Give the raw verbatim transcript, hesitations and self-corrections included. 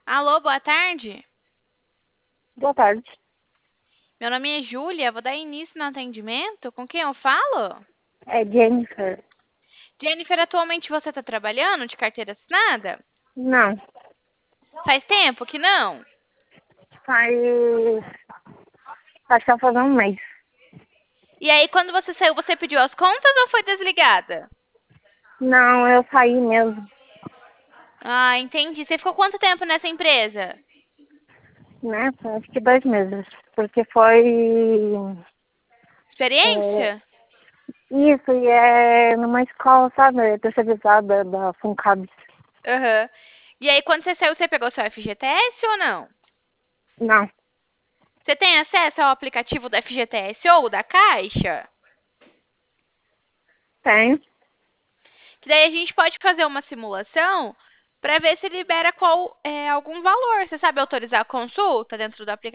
Alô, boa tarde. Boa tarde. Meu nome é Júlia, vou dar início no atendimento. Com quem eu falo? É Jennifer. Jennifer, atualmente você está trabalhando de carteira assinada? Não, Faz tempo que não? faz. Acho que vai fazer um mês. E aí, quando você saiu, você pediu as contas ou foi desligada? Não, eu saí mesmo, Ah, entendi. Você ficou quanto tempo nessa empresa? né? Acho que dois meses. Porque foi. É, Experiência? isso, e é numa escola, sabe? Terceirizada da Funcab. Aham. E aí, quando você saiu, você pegou seu F G T S ou não? Não, Você tem acesso ao aplicativo do F G T S ou da Caixa? tem. Que daí a gente pode fazer uma simulação para ver se libera qual, é, algum valor. Você sabe autorizar a consulta dentro do aplicativo?